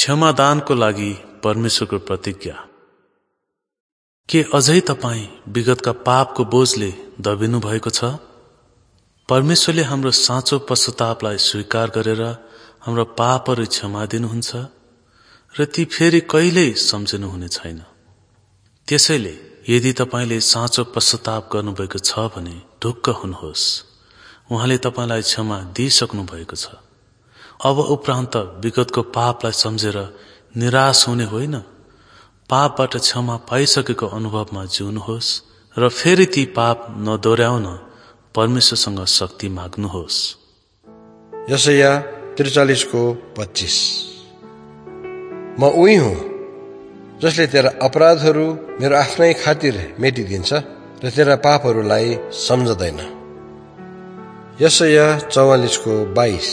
क्षमादानको लागि परमेश्वरको प्रतिज्ञा। के अझै तपाईं विगतका पापको बोझले दबिनु भएको छ? परमेश्वरले हाम्रो साँचो पश्चातापलाई स्वीकार गरेर हाम्रो पापहरू क्षमा दिनुहुन्छ र ती फेरि कहिल्यै सम्झिनुहुने छैन। त्यसैले यदि तपाईंले साँचो पश्चाताप गर्नुभएको छ भने ढुक्क हुनुहोस्, उहाँले तपाईंलाई क्षमा दिइसक्नु भएको छ। अब उपरान्त विगतको पापलाई सम्झेर निराश हुने होइन, पापबाट क्षमा पाइसकेको अनुभवमा जिउनुहोस् र फेरि ती पाप नदोर्याउन परमेश्वरसँग शक्ति माग्नुहोस्। यशाया 43:25। म उही हुँ जसले तेरा अपराधहरू मेरो आफ्नै खातिर मेटिदिन्छ र तेरा पापहरूलाई सम्झदैन। यशाया 44:22।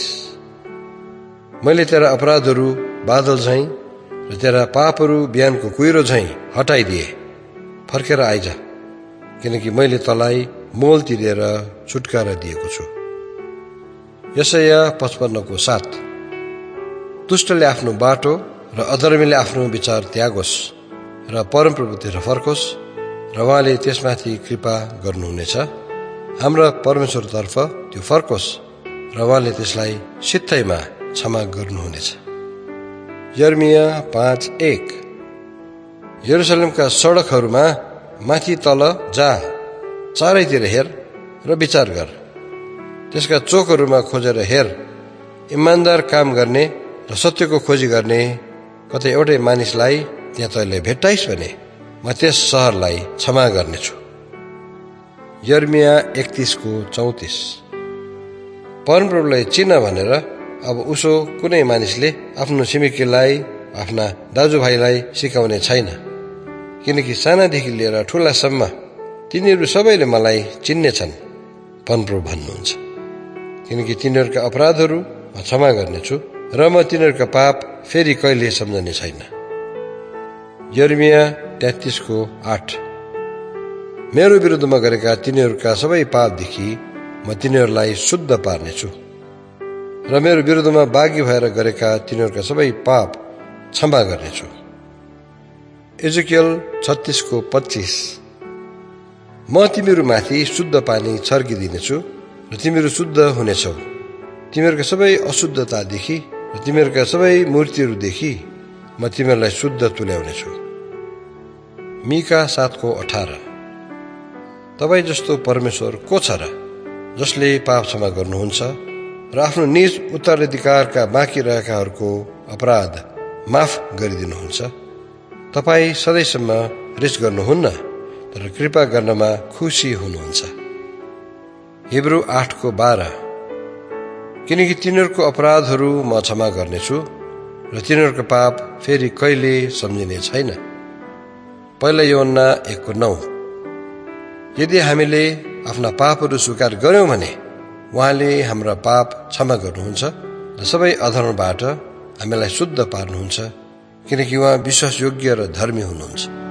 मैले तेरा अपराधहरू बादल झैं र तेरा पापहरू बिहानको कुहिरो झैं हटाइदिए। फर्केर आइज, किनकि मैले तँलाई मोल तिरेर छुटकारा दिएको छु। यशाया 55:7। दुष्टले आफ्नो बाटो र अधर्मीले आफ्नो विचार त्यागोस् र परमप्रभुतिर फर्कोस् र उहाँले त्यसमाथि कृपा गर्नुहुनेछ। हाम्रा परमेश्वरतर्फ त्यो फर्कोस् र उहाँले त्यसलाई सित्तैमा क्षमा गर्नुहुनेछ। यर्मिया 5:1। यरुशलेमका सडकहरूमा माथि तल जा, चारैतिर हेर र विचार गर। त्यसका चोकहरूमा खोजेर हेर, इमान्दार काम गर्ने र सत्यको खोजी गर्ने कतै एउटै मानिसलाई त्यहाँ तैँले भेट्टाइस् भने म त्यस सहरलाई क्षमा गर्नेछु। यर्मिया 31:34। परमप्रभुलाई चिन भनेर अब उसो कुनै मानिसले आफ्नो छिमेकीलाई, आफ्ना दाजुभाइलाई सिकाउने छैन, किनकि सानादेखि लिएर ठूलासम्म तिनीहरू सबैले मलाई चिन्नेछन्, परमप्रभु भन्नुहुन्छ। किनकि तिनीहरूका अपराधहरू म क्षमा गर्नेछु र म तिनीहरूका पाप फेरि कहिले सम्झने छैन। यर्मिया 33:8। मेरो विरुद्धमा गरेका तिनीहरूका सबै पापदेखि म तिनीहरूलाई शुद्ध पार्नेछु र मेरो विरुद्धमा बागी भएर गरेका तिनीहरूका सबै पाप क्षमा गर्नेछु। एजेकियल 36:25। म तिमीहरूमाथि शुद्ध पानी छर्किदिनेछु र तिमीहरू शुद्ध हुनेछौ। तिमीहरूका सबै अशुद्धतादेखि र तिमीहरूका सबै मूर्तिहरूदेखि म तिमीहरूलाई शुद्ध तुल्याउनेछु। मिका 7:18। तपाईँ जस्तो परमेश्वर को छ र, जसले पाप क्षमा गर्नुहुन्छ र आफ्नो निज उत्तराधिकारका बाँकी रहेकाहरूको अपराध माफ गरिदिनुहुन्छ। तपाईँ सधैँसम्म रिस गर्नुहुन्न, तर कृपा गर्नमा खुसी हुनुहुन्छ। हिब्रू 8:12। किनकि तिनीहरूको अपराधहरू म क्षमा गर्नेछु र तिनीहरूको पाप फेरि कहिले सम्झिने छैन। पहिला योहन्ना 1:9। यदि हामीले आफ्ना पापहरू स्वीकार गर्यौं भने उहाँले हाम्रा पाप क्षमा गर्नुहुन्छ र सबै अधर्मबाट हामीलाई शुद्ध पार्नुहुन्छ, किनकि उहाँ विश्वासयोग्य र धर्मी हुनुहुन्छ।